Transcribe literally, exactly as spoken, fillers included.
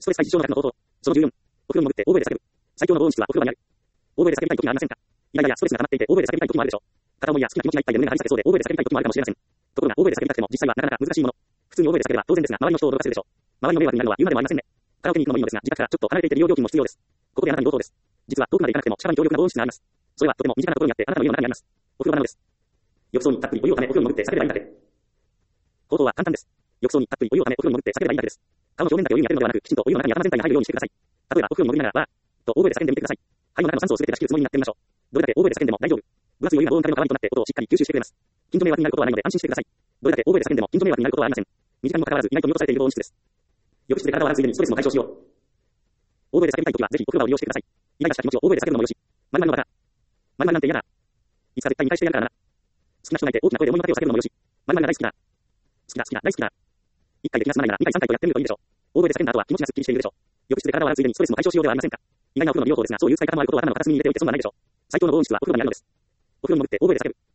ストレス対事象の額の応答。そのじゅうよん。お風呂に潜って大声で叫ぶ。最強の防音室はお風呂場にある。大声で叫びたい時がありませんか？いやいやいや、ストレスが溜まっていて大声で叫びたい時もあるでしょう。片思いや好きな気持ちがいっぱいで胸が張り裂けそうで大声で叫びたい時もあるかもしれません。ところが大声で叫びたくても実際はなかなか難しいもの。普通に大声で叫べば当然ですが周りの人を驚かせるでしょう。周りの迷惑になるのは言うまでもありませんね。カラオケに行くのもいいのですが、自宅からちょっと離れていて利用料金も必要です。ここであなたに応答です。実は遠くまで行かなくても近場に強力な防音室があります。それはとても身近なところにあってあなたの家の中にあります。お風呂場なのです。浴槽にたっぷりお湯をためお風呂に潜って叫べばいいだけ。方法は簡単です。浴槽にたっぷりお湯をためお風呂に潜って叫べばいいだけです。顔の表面だけお湯に当てるのではなく、きちんとお湯の中に頭全体が入るようにしてください。例えばお風呂に潜りながらわーと大声で叫んでみてください。肺の中の酸素を全て出し切るつもりになってみましょう。どれだけ大声で叫んでも大丈夫。分厚いお湯が防音壁の代わりとなって音をしっかり吸収してくれます。近所迷惑になることはないので安心してください。どれだけ大声で叫んでも近所迷惑になることはありません。身近にもかかわらず意外と見落とされている防音室です。浴室で体を洗うついでにストレスも解消しよう。大声で叫びたいときはぜひお風呂場を利用してください。イライラした気持ちを大声で叫ぶのもよし。まるまるのバカ。まるまるなんて嫌だ。いつか絶対見返してやるからな。好きな人がいて大きな声で思いの丈を叫ぶのもよし。まるまるが大好きだ。好きだ好きだ大好きだ。一回で気が済まないならにかいさんかいとやってみるといいでしょう。大声で叫んだ後は気持ちがすっきりしているでしょう。浴室で体を洗うついでにストレスも解消しようではありませんか。意外なお風呂の利用法ですが、そういう使い方もあることを頭の片隅に入れておいて損はないでしょう。最強の防音室はお風呂場にあるのです。お風呂に潜って大声で叫ぶ。